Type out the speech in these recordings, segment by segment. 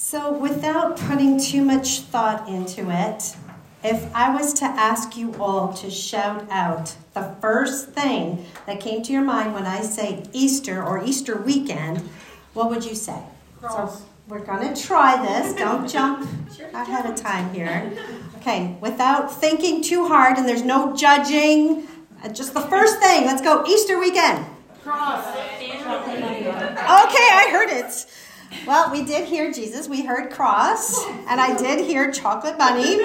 So without putting too much thought into it, if I was to ask you all to shout out the first thing that came to your mind when I say Easter or Easter weekend, what would you say? Cross. So we're going to try this. Don't jump ahead of time here. Okay, without thinking too hard, and there's no judging, just the first thing. Let's go. Easter weekend. Cross. Okay, I heard it. Well, we did hear Jesus. We heard cross. And I did hear chocolate bunny.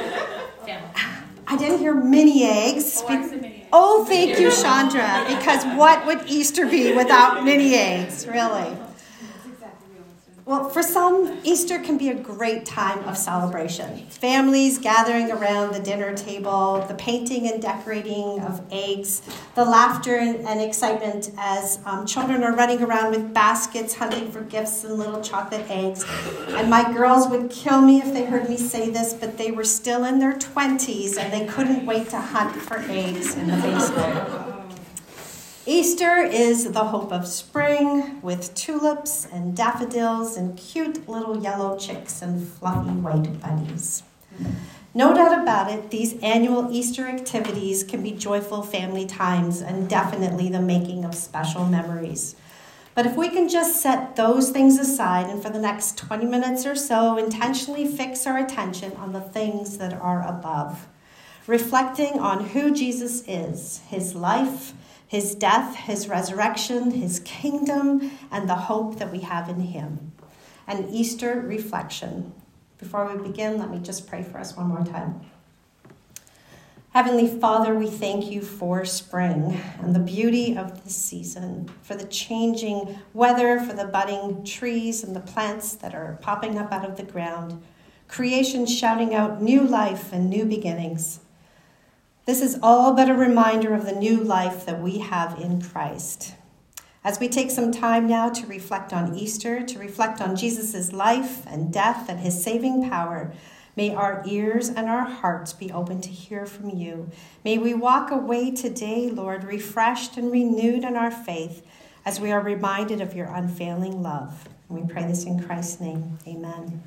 I didn't hear mini eggs. Oh, thank you, Chandra. Because what would Easter be without mini eggs, really? Well, for some, Easter can be a great time of celebration. Families gathering around the dinner table, the painting and decorating of eggs, the laughter and excitement as children are running around with baskets hunting for gifts and little chocolate eggs. And my girls would kill me if they heard me say this, but they were still in their 20s and they couldn't wait to hunt for eggs in the basement. Easter is the hope of spring with tulips and daffodils and cute little yellow chicks and fluffy white bunnies. No doubt about it, these annual Easter activities can be joyful family times and definitely the making of special memories. But if we can just set those things aside and for the next 20 minutes or so intentionally fix our attention on the things that are above, reflecting on who Jesus is, his life, his death, his resurrection, his kingdom, and the hope that we have in him. An Easter reflection. Before we begin, let me just pray for us one more time. Heavenly Father, we thank you for spring and the beauty of this season, for the changing weather, for the budding trees and the plants that are popping up out of the ground, creation shouting out new life and new beginnings. This is all but a reminder of the new life that we have in Christ. As we take some time now to reflect on Easter, to reflect on Jesus' life and death and his saving power, may our ears and our hearts be open to hear from you. May we walk away today, Lord, refreshed and renewed in our faith as we are reminded of your unfailing love. And we pray this in Christ's name. Amen.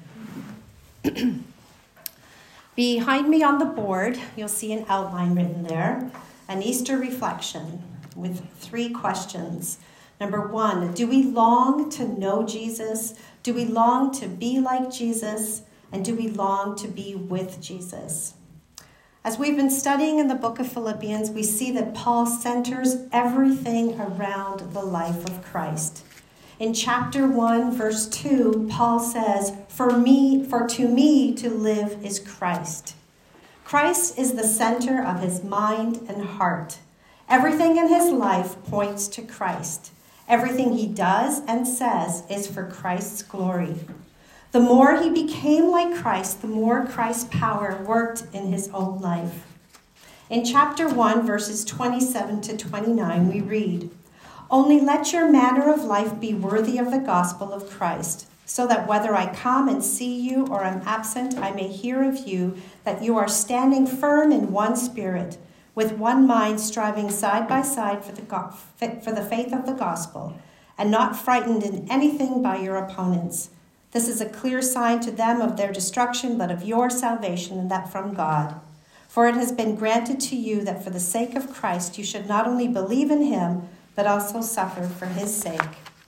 Behind me on the board, you'll see an outline written there, an Easter reflection with 3 questions. Number 1, do we long to know Jesus? Do we long to be like Jesus? And do we long to be with Jesus? As we've been studying in the book of Philippians, we see that Paul centers everything around the life of Christ. In chapter 1, verse 2, Paul says, For to me to live is Christ. Christ is the center of his mind and heart. Everything in his life points to Christ. Everything he does and says is for Christ's glory. The more he became like Christ, the more Christ's power worked in his own life. In chapter 1, verses 27 to 29, we read, Only let your manner of life be worthy of the gospel of Christ, so that whether I come and see you or am absent, I may hear of you that you are standing firm in one spirit, with one mind striving side by side for the faith of the gospel, and not frightened in anything by your opponents. This is a clear sign to them of their destruction, but of your salvation, and that from God. For it has been granted to you that for the sake of Christ you should not only believe in him, but also suffer for his sake.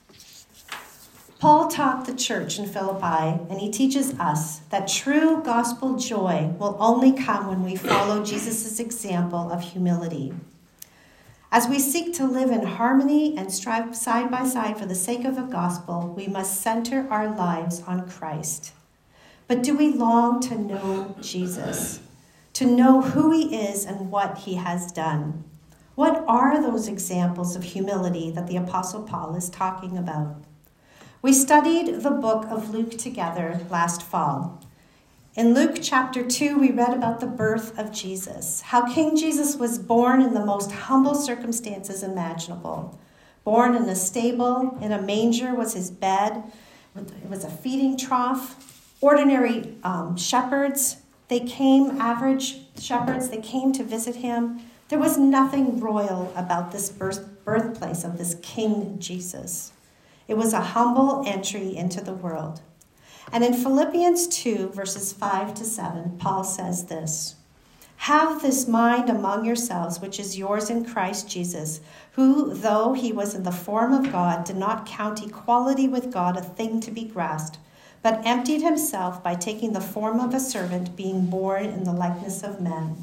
Paul taught the church in Philippi, and he teaches us that true gospel joy will only come when we follow Jesus' example of humility. As we seek to live in harmony and strive side by side for the sake of the gospel, we must center our lives on Christ. But do we long to know Jesus, to know who he is and what he has done? What are those examples of humility that the Apostle Paul is talking about? We studied the book of Luke together last fall. In Luke chapter 2, we read about the birth of Jesus, how King Jesus was born in the most humble circumstances imaginable. Born in a stable, in a manger was his bed. It was a feeding trough. Ordinary shepherds, average shepherds, they came to visit him. There was nothing royal about this birthplace of this King Jesus. It was a humble entry into the world. And in Philippians 2, verses 5 to 7, Paul says this: "Have this mind among yourselves, which is yours in Christ Jesus, who, though he was in the form of God, did not count equality with God a thing to be grasped, but emptied himself by taking the form of a servant, being born in the likeness of men."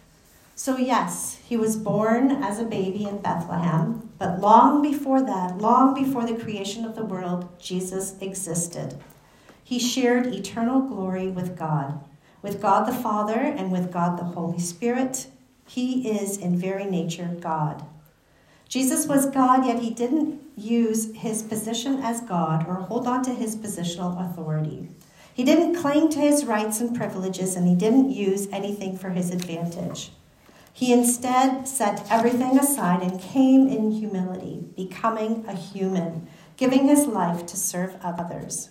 So yes, he was born as a baby in Bethlehem, but long before that, long before the creation of the world, Jesus existed. He shared eternal glory with God the Father, and with God the Holy Spirit. He is in very nature God. Jesus was God, yet he didn't use his position as God or hold on to his positional authority. He didn't cling to his rights and privileges, and he didn't use anything for his advantage. He instead set everything aside and came in humility, becoming a human, giving his life to serve others.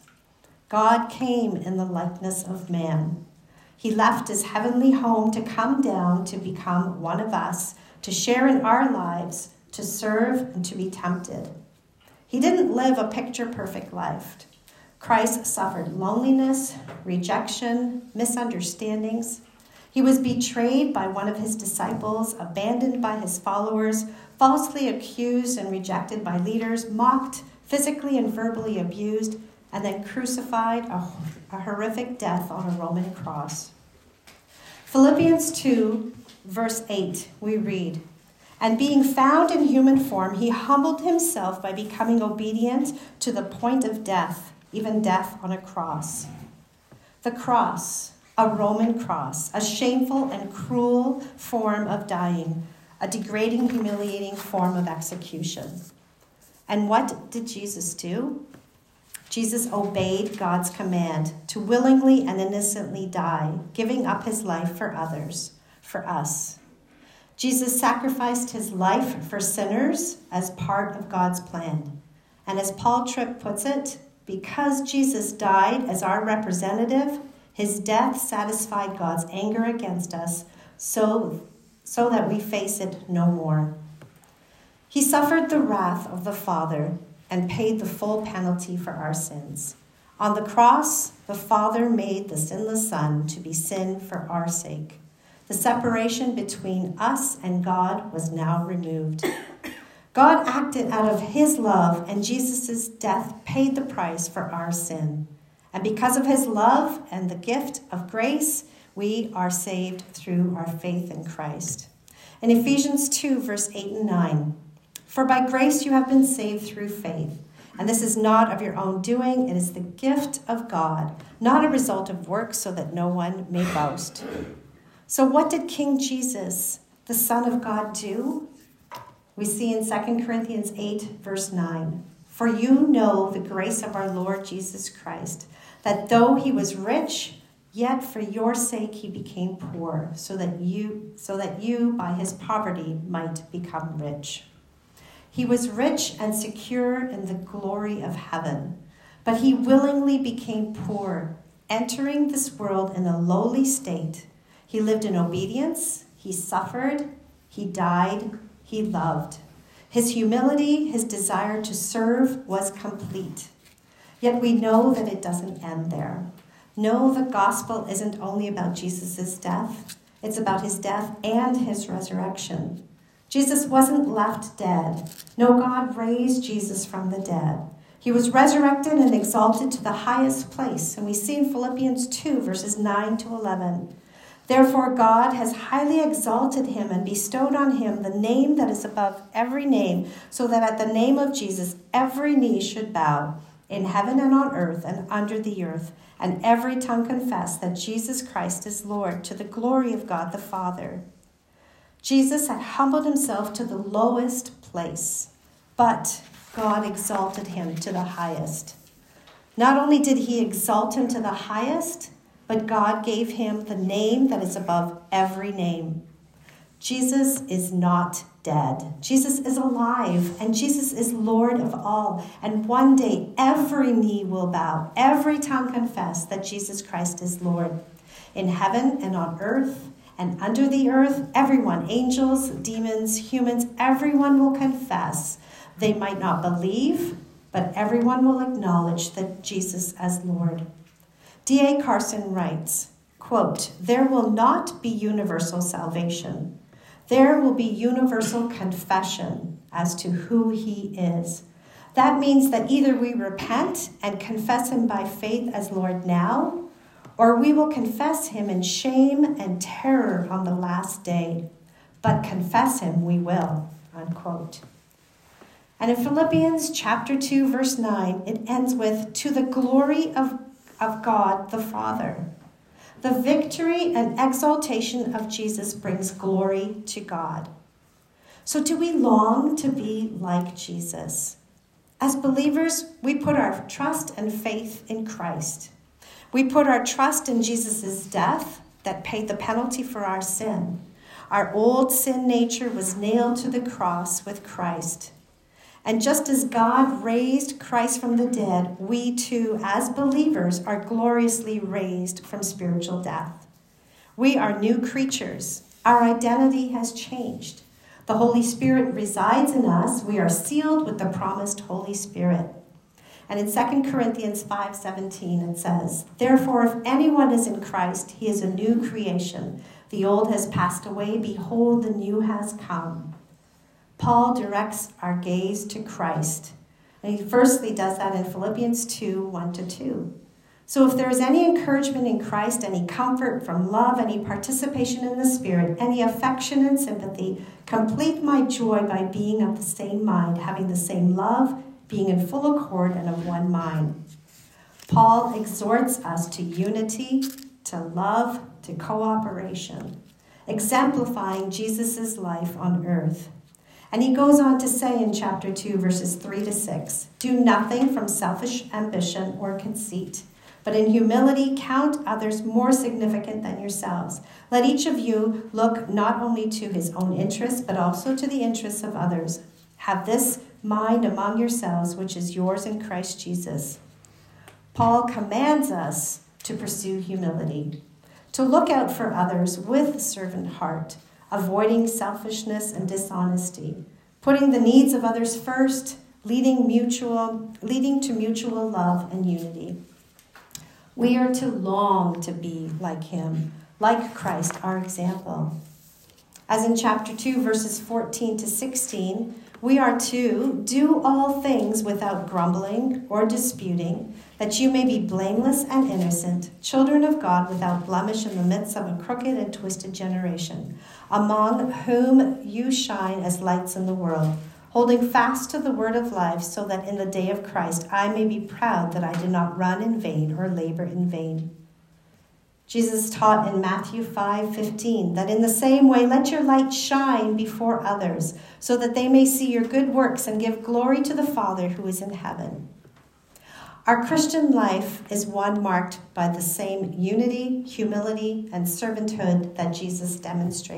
God came in the likeness of man. He left his heavenly home to come down to become one of us, to share in our lives, to serve, and to be tempted. He didn't live a picture-perfect life. Christ suffered loneliness, rejection, misunderstandings. He was betrayed by one of his disciples, abandoned by his followers, falsely accused and rejected by leaders, mocked, physically and verbally abused, and then crucified a horrific death on a Roman cross. Philippians 2, verse 8, we read, "And being found in human form, he humbled himself by becoming obedient to the point of death, even death on a cross." The cross, a Roman cross, a shameful and cruel form of dying, a degrading, humiliating form of execution. And what did Jesus do? Jesus obeyed God's command to willingly and innocently die, giving up his life for others, for us. Jesus sacrificed his life for sinners as part of God's plan. And as Paul Tripp puts it, because Jesus died as our representative, his death satisfied God's anger against us so that we face it no more. He suffered the wrath of the Father and paid the full penalty for our sins. On the cross, the Father made the sinless Son to be sin for our sake. The separation between us and God was now removed. God acted out of his love, and Jesus' death paid the price for our sin. And because of his love and the gift of grace, we are saved through our faith in Christ. In Ephesians 2, verse 8 and 9, "For by grace you have been saved through faith. And this is not of your own doing, it is the gift of God, not a result of works, so that no one may boast." So what did King Jesus, the Son of God, do? We see in 2 Corinthians 8, verse 9, "For you know the grace of our Lord Jesus Christ, that though he was rich, yet for your sake he became poor, so that you by his poverty might become rich." He was rich and secure in the glory of heaven, but he willingly became poor, entering this world in a lowly state. He lived in obedience, he suffered, he died, he loved. His humility, his desire to serve was complete. Yet we know that it doesn't end there. No, the gospel isn't only about Jesus' death. It's about his death and his resurrection. Jesus wasn't left dead. No, God raised Jesus from the dead. He was resurrected and exalted to the highest place. And we see in Philippians 2, verses 9 to 11. "Therefore God has highly exalted him and bestowed on him the name that is above every name, so that at the name of Jesus every knee should bow, in heaven and on earth and under the earth, and every tongue confess that Jesus Christ is Lord, to the glory of God the Father." Jesus had humbled himself to the lowest place, but God exalted him to the highest. Not only did he exalt him to the highest, but God gave him the name that is above every name. Jesus is not dead. Jesus is alive, and Jesus is Lord of all. And one day, every knee will bow, every tongue confess that Jesus Christ is Lord. In heaven and on earth and under the earth, everyone, angels, demons, humans, everyone will confess. They might not believe, but everyone will acknowledge that Jesus as Lord. D.A. Carson writes, quote, "There will not be universal salvation. There will be universal confession as to who he is. That means that either we repent and confess him by faith as Lord now, or we will confess him in shame and terror on the last day. But confess him we will," unquote. And in Philippians chapter 2, verse 9, it ends with, "To the glory of God the Father." The victory and exaltation of Jesus brings glory to God. So do we long to be like Jesus? As believers, we put our trust and faith in Christ. We put our trust in Jesus' death that paid the penalty for our sin. Our old sin nature was nailed to the cross with Christ. And just as God raised Christ from the dead, we too, as believers, are gloriously raised from spiritual death. We are new creatures. Our identity has changed. The Holy Spirit resides in us. We are sealed with the promised Holy Spirit. And in 2 Corinthians 5:17 it says, "Therefore, if anyone is in Christ, he is a new creation. The old has passed away. Behold, the new has come." Paul directs our gaze to Christ. And he firstly does that in Philippians 2, 1-2. "So if there is any encouragement in Christ, any comfort from love, any participation in the Spirit, any affection and sympathy, complete my joy by being of the same mind, having the same love, being in full accord and of one mind." Paul exhorts us to unity, to love, to cooperation, exemplifying Jesus' life on earth. And he goes on to say in chapter 2, verses 3-6, "Do nothing from selfish ambition or conceit, but in humility count others more significant than yourselves. Let each of you look not only to his own interests, but also to the interests of others. Have this mind among yourselves, which is yours in Christ Jesus." Paul commands us to pursue humility, to look out for others with servant heart, avoiding selfishness and dishonesty, putting the needs of others first, leading to mutual love and unity. We are to long to be like him, like Christ, our example. As in chapter 2, verses 14-16, we are to do all things without grumbling or disputing, that you may be blameless and innocent, children of God without blemish in the midst of a crooked and twisted generation, among whom you shine as lights in the world, holding fast to the word of life, so that in the day of Christ I may be proud that I did not run in vain or labor in vain. Jesus taught in Matthew 5:15 that in the same way, let your light shine before others, so that they may see your good works and give glory to the Father who is in heaven. Our Christian life is one marked by the same unity, humility, and servanthood that Jesus demonstrated.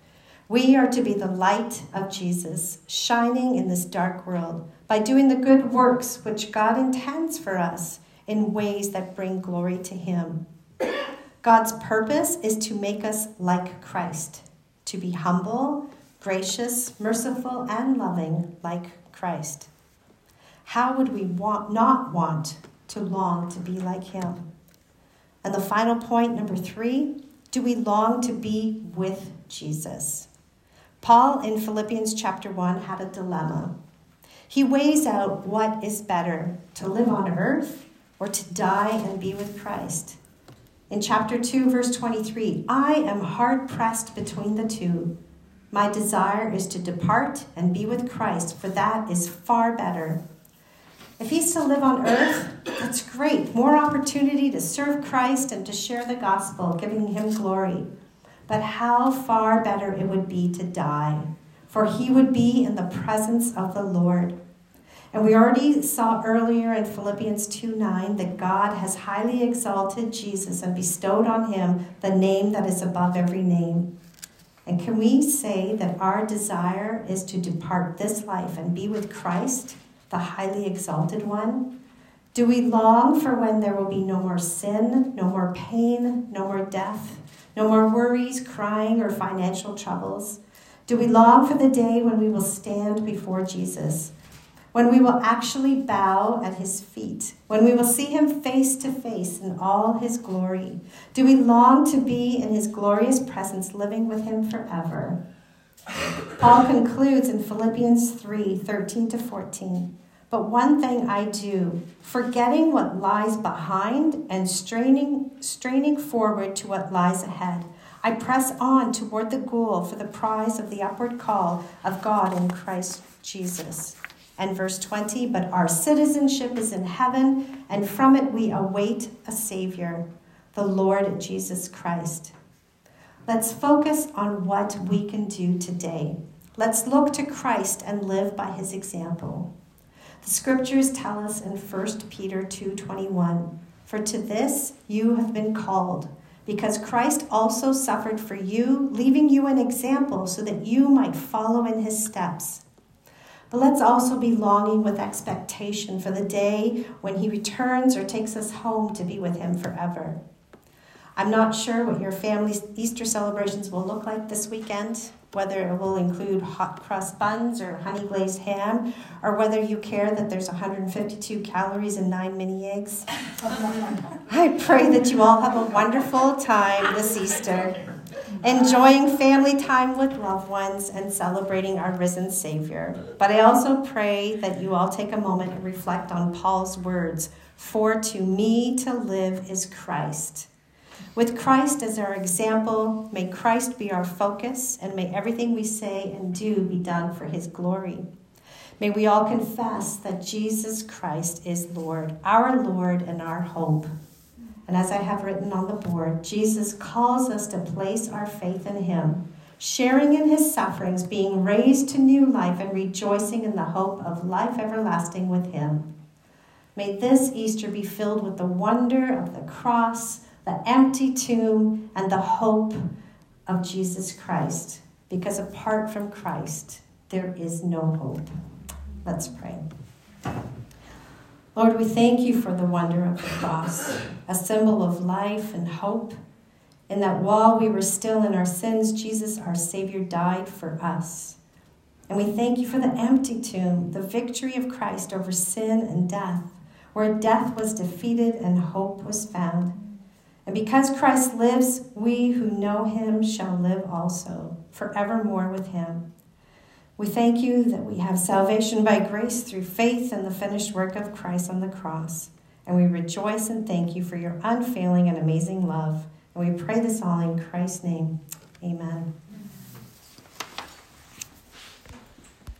We are to be the light of Jesus, shining in this dark world by doing the good works which God intends for us in ways that bring glory to him. God's purpose is to make us like Christ, to be humble, gracious, merciful, and loving like Christ. How would we not want to long to be like him? And the final point, number 3, do we long to be with Jesus? Paul in Philippians chapter 1 had a dilemma. He weighs out what is better, to live on earth or to die and be with Christ. In chapter 2, verse 23, "I am hard-pressed between the two. My desire is to depart and be with Christ, for that is far better." If he's to live on earth, that's great. More opportunity to serve Christ and to share the gospel, giving him glory. But how far better it would be to die, for he would be in the presence of the Lord. And we already saw earlier in Philippians 2:9 that God has highly exalted Jesus and bestowed on him the name that is above every name. And can we say that our desire is to depart this life and be with Christ, the highly exalted one? Do we long for when there will be no more sin, no more pain, no more death, no more worries, crying, or financial troubles? Do we long for the day when we will stand before Jesus? when we will actually bow at his feet, when we will see him face to face in all his glory? Do we long to be in his glorious presence, living with him forever? Paul concludes in Philippians 3:13-14. But one thing I do, forgetting what lies behind and straining forward to what lies ahead, I press on toward the goal for the prize of the upward call of God in Christ Jesus. And verse 20, but our citizenship is in heaven, and from it we await a Savior, the Lord Jesus Christ. Let's focus on what we can do today. Let's look to Christ and live by his example. The scriptures tell us in 1 Peter 2:21, for to this you have been called, because Christ also suffered for you, leaving you an example so that you might follow in his steps. But let's also be longing with expectation for the day when he returns or takes us home to be with him forever. I'm not sure what your family's Easter celebrations will look like this weekend, whether it will include hot crust buns or honey glazed ham, or whether you care that there's 152 calories and 9 mini eggs. I pray that you all have a wonderful time this Easter, enjoying family time with loved ones and celebrating our risen Savior. But I also pray that you all take a moment and reflect on Paul's words, for to me to live is Christ. With Christ as our example, may Christ be our focus, and may everything we say and do be done for his glory. May we all confess that Jesus Christ is Lord and our hope. And as I have written on the board, Jesus calls us to place our faith in him, sharing in his sufferings, being raised to new life, and rejoicing in the hope of life everlasting with him. May this Easter be filled with the wonder of the cross, the empty tomb, and the hope of Jesus Christ, because apart from Christ, there is no hope. Let's pray. Lord, we thank you for the wonder of the cross, a symbol of life and hope, in that while we were still in our sins, Jesus, our Savior, died for us. And we thank you for the empty tomb, the victory of Christ over sin and death, where death was defeated and hope was found. And because Christ lives, we who know him shall live also, forevermore with him. We thank you that we have salvation by grace through faith in the finished work of Christ on the cross. And we rejoice and thank you for your unfailing and amazing love. And we pray this all in Christ's name. Amen.